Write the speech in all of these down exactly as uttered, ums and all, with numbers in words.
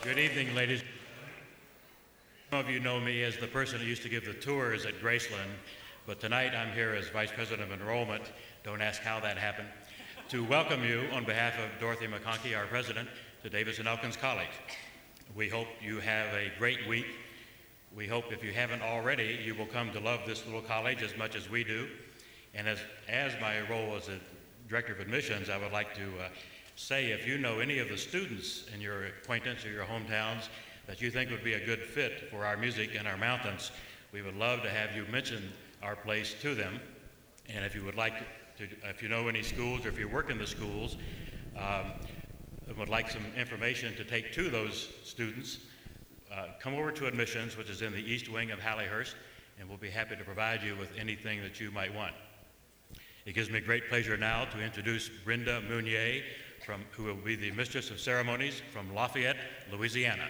Good evening, ladies. Some of you know me as the person who used to give the tours at Graceland, but tonight I'm here as Vice President of Enrollment, don't ask how that happened, to welcome you on behalf of Dorothy McConkey, our President, to Davis and Elkins College. We hope you have a great week. We hope if you haven't already, you will come to love this little college as much as we do. And as, as my role as a Director of Admissions, I would like to uh, say if you know any of the students in your acquaintance or your hometowns that you think would be a good fit for our music and our mountains, we would love to have you mention our place to them. And if you would like to, if you know any schools or if you work in the schools, um, and would like some information to take to those students, uh, come over to admissions, which is in the east wing of Halliehurst, and we'll be happy to provide you with anything that you might want. It gives me great pleasure now to introduce Brenda Mounier, from, who will be the Mistress of Ceremonies from Lafayette, Louisiana.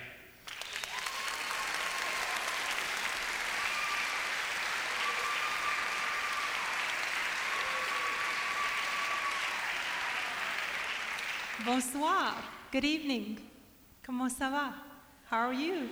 Bonsoir. Good evening. Comment ça va? How are you?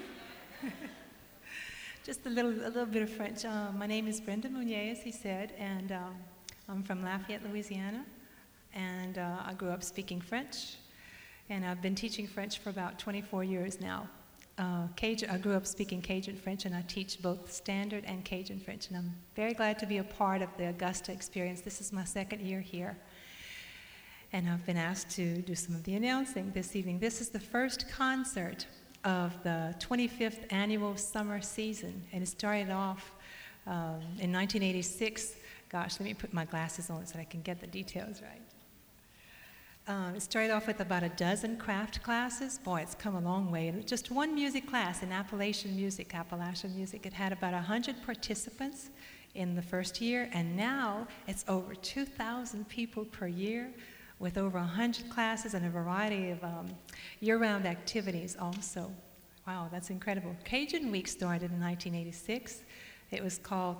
Just a little, a little bit of French. Uh, my name is Brenda Mounier, as he said, and um, I'm from Lafayette, Louisiana, and uh, I grew up speaking French, and I've been teaching French for about twenty-four years now. Uh, Cajun, I grew up speaking Cajun French, and I teach both standard and Cajun French, and I'm very glad to be a part of the Augusta experience. This is my second year here, and I've been asked to do some of the announcing this evening. This is the first concert of the twenty-fifth annual summer season, and it started off um, in nineteen eighty-six. Gosh, let me put my glasses on so I can get the details right. Um, it started off with about a dozen craft classes. Boy, it's come a long way. And just one music class in Appalachian music, Appalachian music. It had about one hundred participants in the first year, and now it's over two thousand people per year with over one hundred classes and a variety of um, year-round activities also. Wow, that's incredible. Cajun Week started in nineteen eighty-six. It was called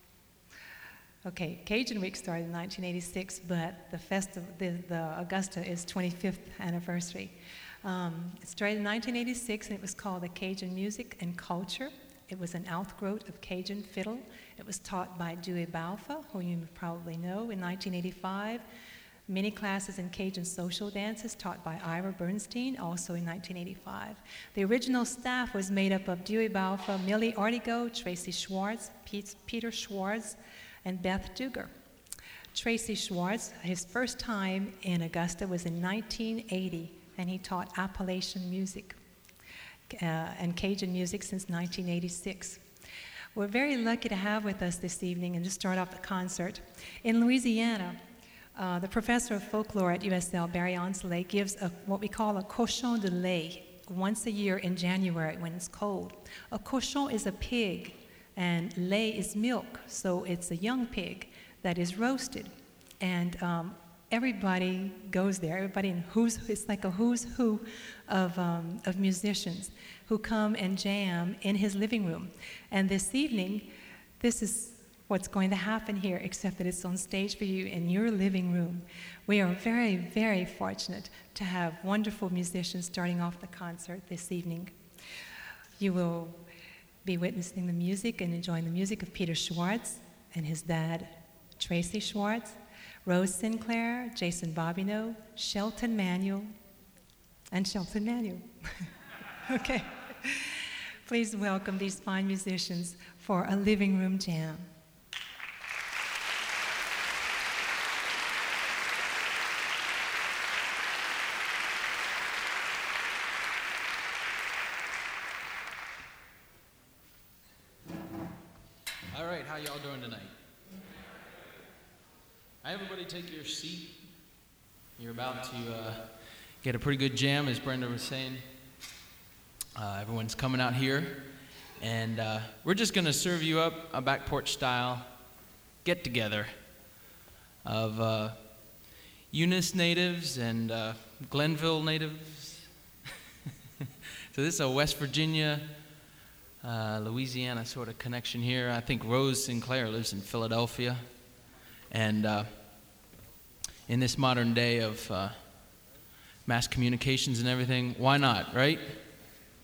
Okay, Cajun Week started in nineteen eighty-six, but the festival, the, the Augusta is twenty-fifth anniversary. Um, it started in nineteen eighty-six, and it was called the Cajun Music and Culture. It was an outgrowth of Cajun fiddle. It was taught by Dewey Balfa, who you probably know, in nineteen eighty-five. Many classes in Cajun social dances taught by Ira Bernstein, also in nineteen eighty-five. The original staff was made up of Dewey Balfa, Millie Artigo, Tracy Schwartz, Pete, Peter Schwartz, and Beth Duger. Tracy Schwartz, his first time in Augusta was in nineteen eighty, and he taught Appalachian music uh, and Cajun music since nineteen eighty-six. We're very lucky to have with us this evening, and to start off the concert. In Louisiana, uh, the professor of folklore at U S L, Barry Onsley, gives a, what we call a cochon de lait once a year in January when it's cold. A cochon is a pig, and lait is milk, so it's a young pig that is roasted. And um, everybody goes there, everybody in who's, it's like a who's who of, um, of musicians who come and jam in his living room. And this evening, this is what's going to happen here, except that it's on stage for you in your living room. We are very, very fortunate to have wonderful musicians starting off the concert this evening. You will be witnessing the music and enjoying the music of Peter Schwartz and his dad, Tracy Schwartz, Rose Sinclair, Jason Bobbineau, Shelton Manuel, and Shelton Manuel. Okay. Please welcome these fine musicians for a living room jam. All right, how y'all doing tonight? Everybody take your seat. You're about to uh, get a pretty good jam, as Brenda was saying. Uh, everyone's coming out here, and uh, we're just going to serve you up a back porch style get-together of uh, Eunice natives and uh, Glenville natives. So this is a West Virginia, uh, Louisiana sort of connection here. I think Rose Sinclair lives in Philadelphia. And uh, in this modern day of uh, mass communications and everything, why not, right?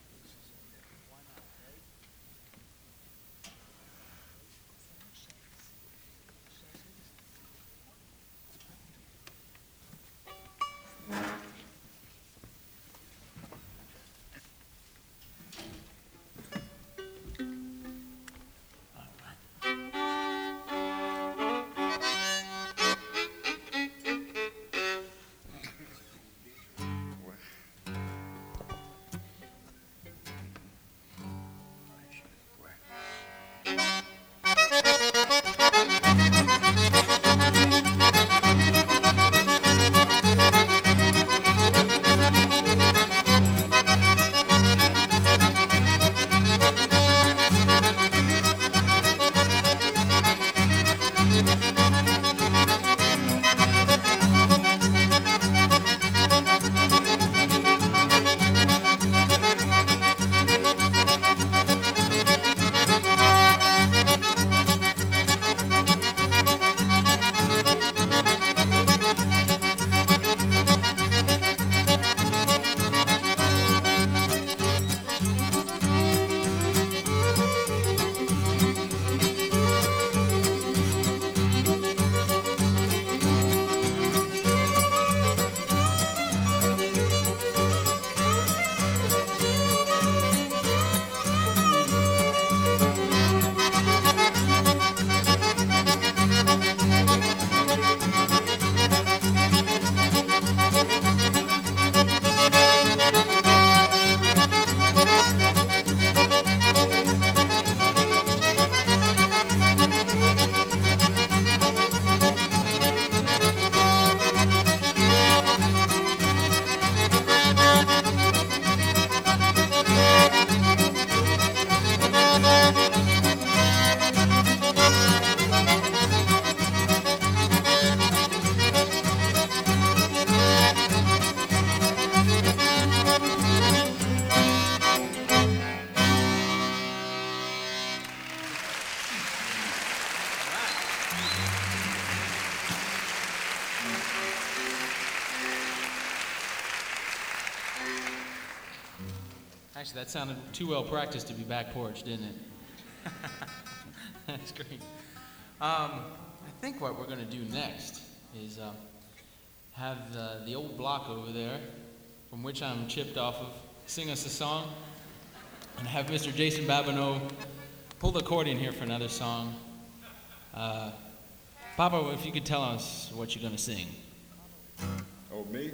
Actually, that sounded too well practiced to be back porch, didn't it? That's great. Um, I think what we're going to do next is uh, have the, the old block over there, from which I'm chipped off of, sing us a song, and have Mister Jason Babineau pull the accordion here for another song. Uh, Papa, if you could tell us what you're going to sing. Oh, me?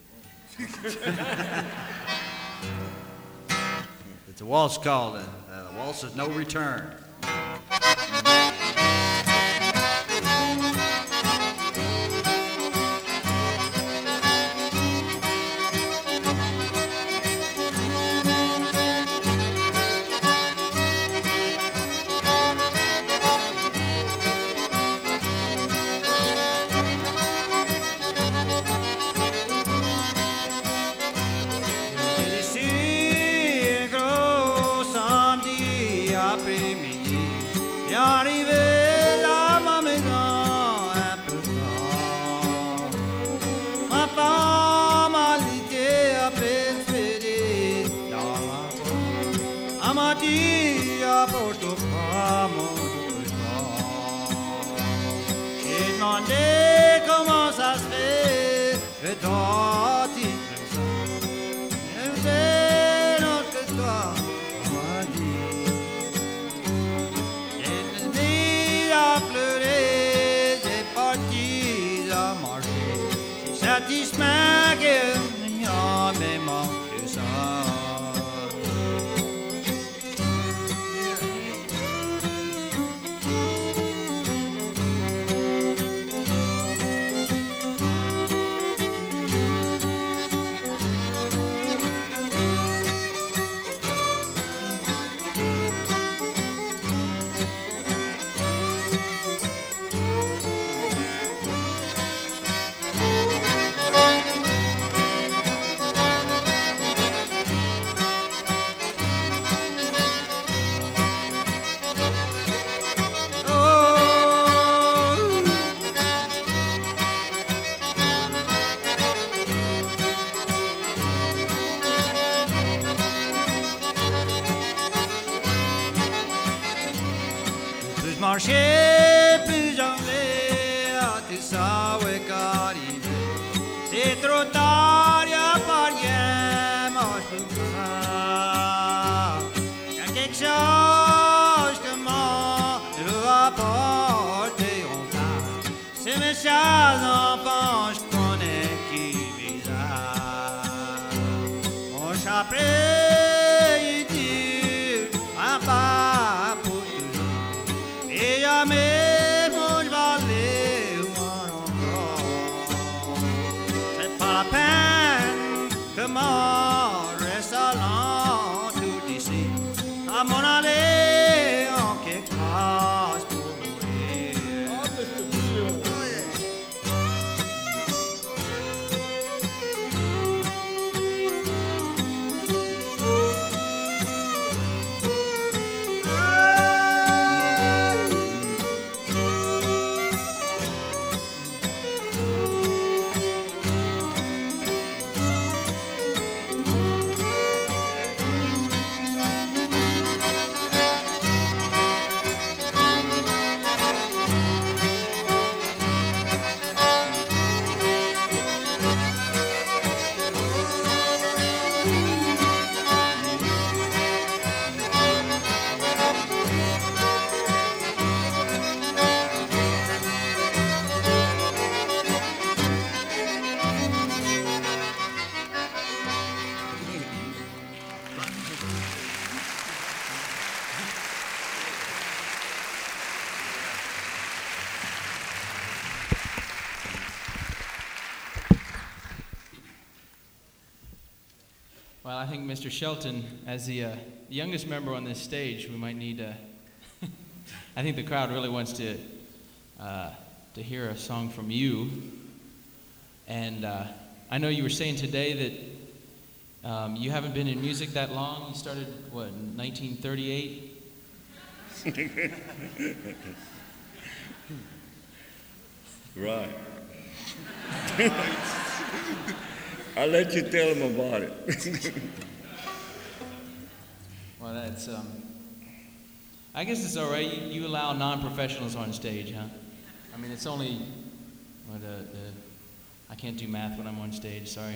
It's a waltz called, uh, uh, Waltz of No Return. Marcher plus jamais à tout ça, ouais, qu'arriver. C'est trop tard, y'a pas rien, moi je peux pas. Y'a quelque chose que moi je veux apporter en tas. C'est mes chers enfants, je connais qui visage. Mon chapelet est dur, un pas pour toujours. Et jamais mon valet ou encore. C'est pas la peine que moi reste allant tout ici. À mon aller en quelque chose pour mourir. Well, I think Mister Shelton, as the uh, youngest member on this stage, we might need to. I think the crowd really wants to uh, to hear a song from you. And uh, I know you were saying today that um, you haven't been in music that long. You started, what, in nineteen thirty-eight? Right. I'll let you tell them about it. Well, that's, um, I guess it's all right. You, you allow non-professionals on stage, huh? I mean, it's only, what, uh, uh, I can't do math when I'm on stage, sorry.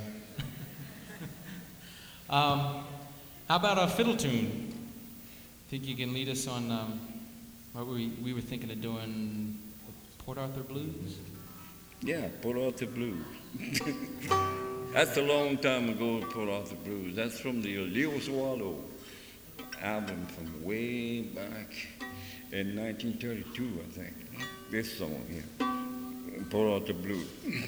um, how about a fiddle tune? Think you can lead us on, um, what were we, we were thinking of doing, Port Arthur Blues? Yeah, Port Arthur Blues. That's a long time ago, Port Arthur Blues. That's from the Leo Swallow album from way back in nineteen thirty-two, I think. This song here, Port Arthur Blues.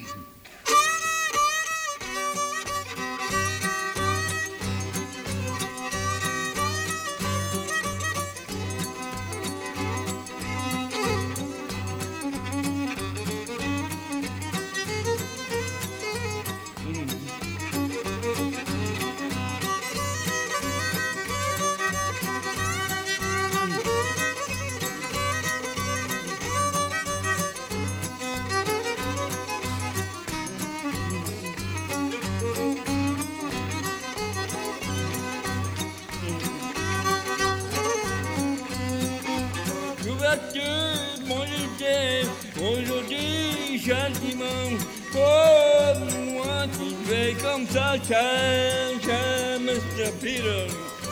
Aujourd'hui, gentiment, comme moi qui vais comme ça, tiens, tiens, mister Peter.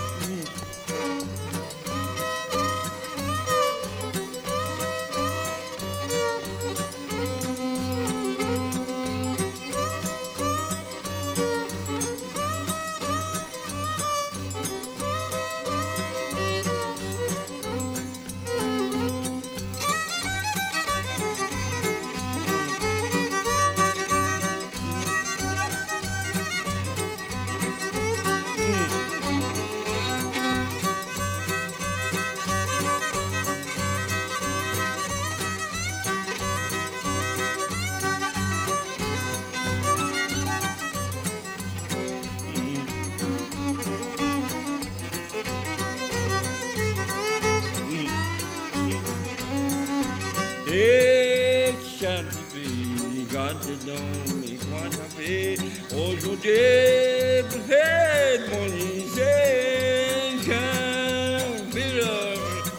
Aujourd'hui, peut-être mon lycée, qu'un village.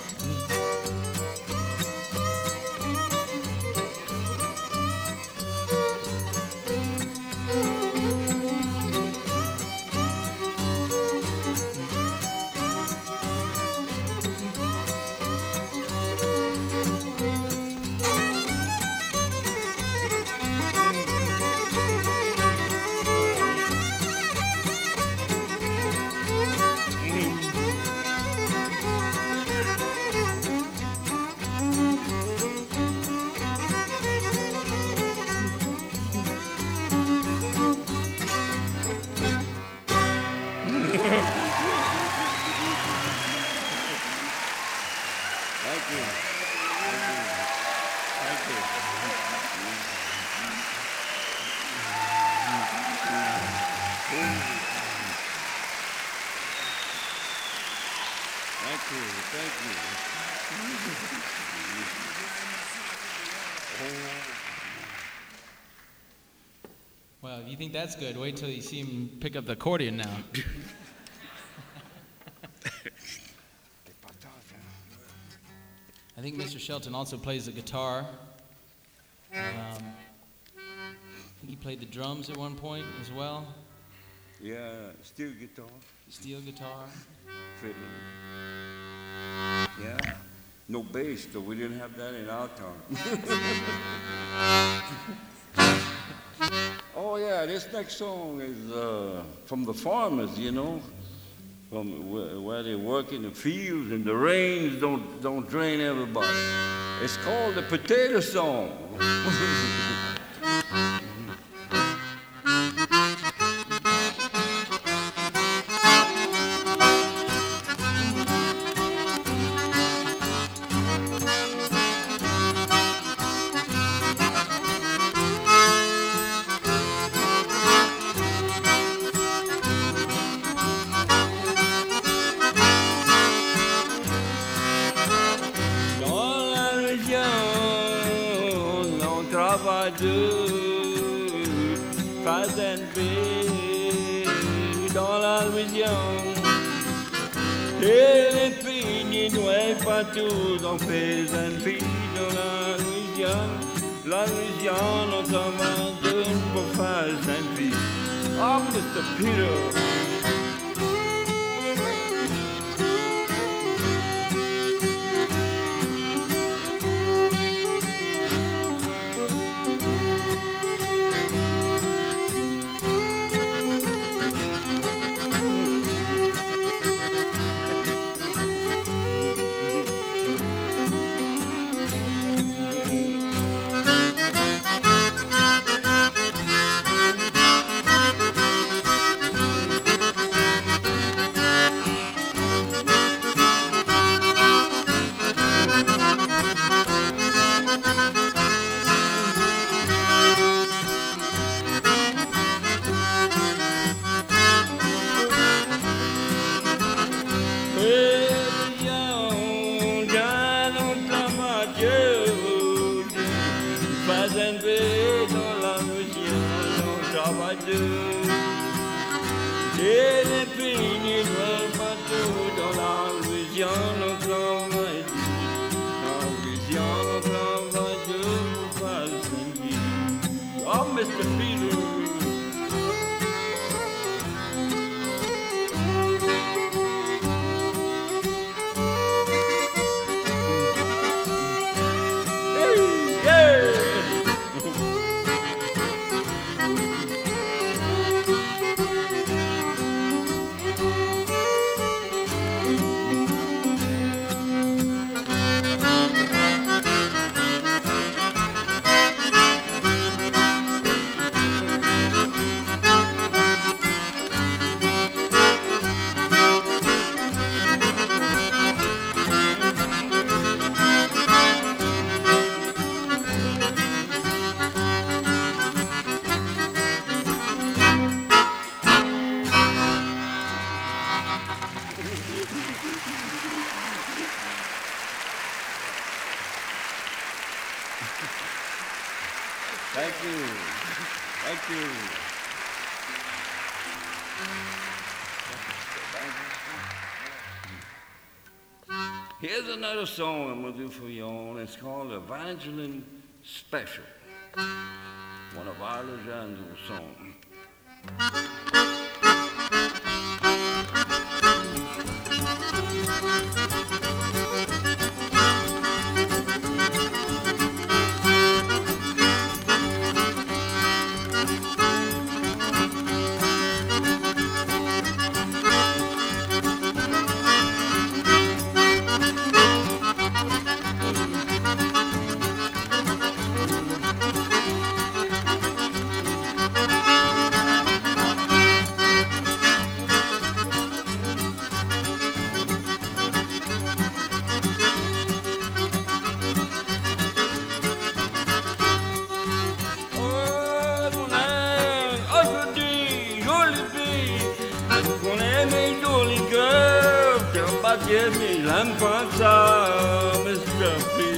Well, if you think that's good, wait till you see him pick up the accordion now. I think Mister Shelton also plays the guitar. Um, I think he played the drums at one point as well. Yeah, steel guitar, Steel guitar. fiddle. Yeah, no bass, though. We didn't have that in our time. Oh yeah, this next song is uh, from the farmers, you know, from where, where they work in the fields and the rains don't don't drain everybody. It's called the potato song. Et les filles nouées partout en faisant vie dans la Louisiane. La Louisiane, on s'en va d'une pour faire sa vie. Oh, mister Peter. Thank you. Thank you. Here's another song I'm going to do for you all. It's called Evangeline Special, one of Alejandro's songs. Give me lamp on top, Mister P.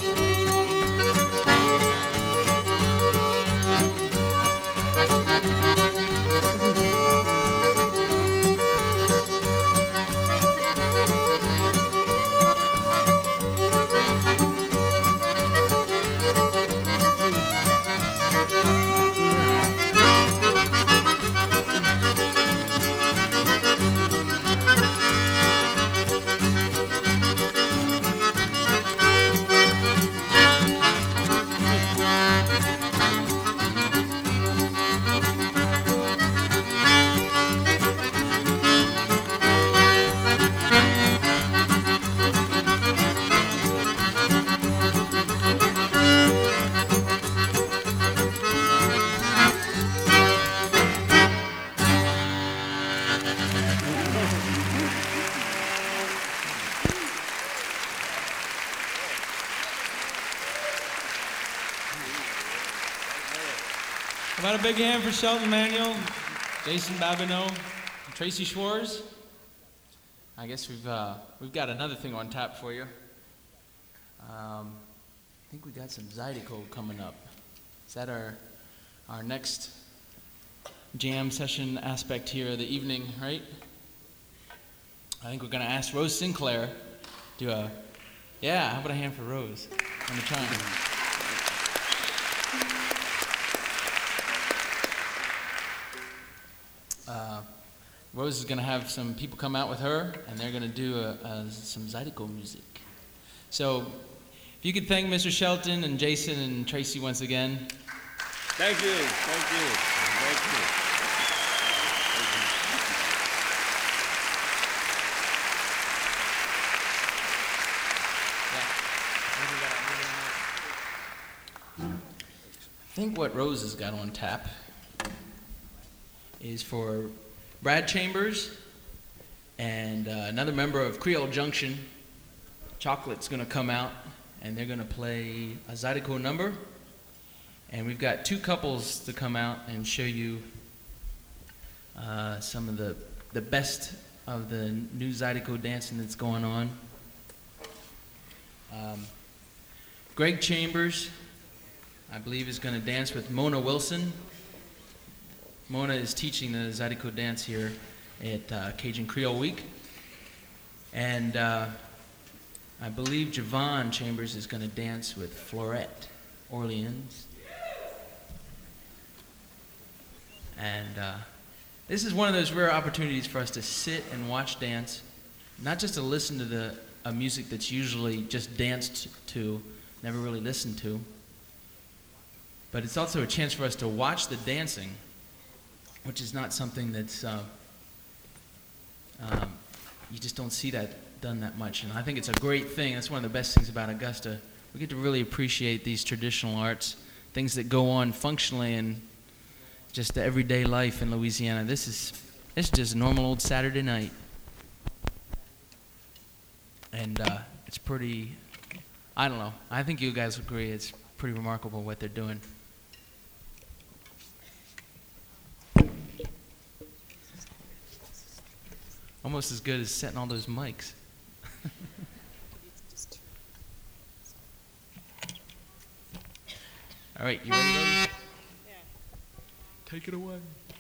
How about a big hand for Shelton Manuel, Jason Babineau, and Tracy Schwartz? I guess we've uh, we've got another thing on tap for you. Um, I think we got some Zydeco coming up. Is that our our next jam session aspect here of the evening, right? I think we're going to ask Rose Sinclair to, uh, yeah, how about a hand for Rose on the chime? Uh, Rose is going to have some people come out with her, and they're going to do a, a, some Zydeco music. So, if you could thank Mister Shelton and Jason and Tracy once again. Thank you, thank you, thank you. I think what Rose has got on tap is for Brad Chambers and uh, another member of Creole Junction. Chocolate's going to come out, and they're going to play a Zydeco number. And we've got two couples to come out and show you uh, some of the, the best of the new Zydeco dancing that's going on. Um, Greg Chambers, I believe, is going to dance with Mona Wilson. Mona is teaching the Zydeco dance here at uh, Cajun Creole Week. And uh, I believe Javon Chambers is going to dance with Florette Orleans. And uh, this is one of those rare opportunities for us to sit and watch dance, not just to listen to the uh, music that's usually just danced to, never really listened to, but it's also a chance for us to watch the dancing, which is not something that's, uh, um, you just don't see that done that much. And I think it's a great thing. That's one of the best things about Augusta. We get to really appreciate these traditional arts, things that go on functionally in just the everyday life in Louisiana. This is, it's just a normal old Saturday night. And uh, it's pretty, I don't know, I think you guys agree, it's pretty remarkable what they're doing. Almost as good as setting all those mics. All right, you ready, Rose? Yeah. Take it away.